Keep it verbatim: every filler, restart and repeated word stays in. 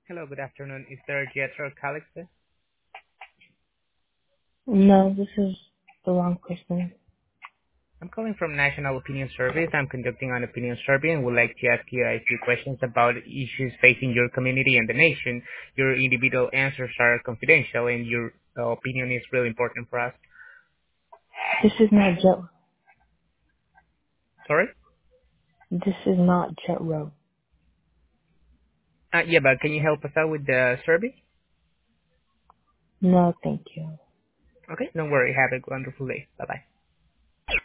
Hello, good afternoon. Is there Jetro Calixte? No, this is the wrong person. I'm calling from National Opinion Surveys. I'm conducting an opinion survey and would like to ask you a few questions about issues facing your community and the nation. Your individual answers are confidential and your uh, opinion is really important for us. This is not Jet. Sorry? This is not Jet Road. Uh, yeah, but can you help us out with the survey? No, thank you. Okay, don't worry. Have a wonderful day. Bye-bye.